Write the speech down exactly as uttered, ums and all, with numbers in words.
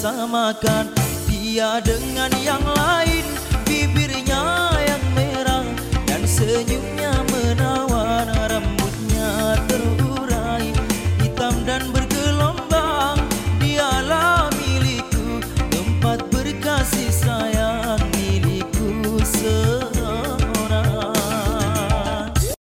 samakan dia dengan yang lain. Bibirnya yang merah dan senyumnya menawan.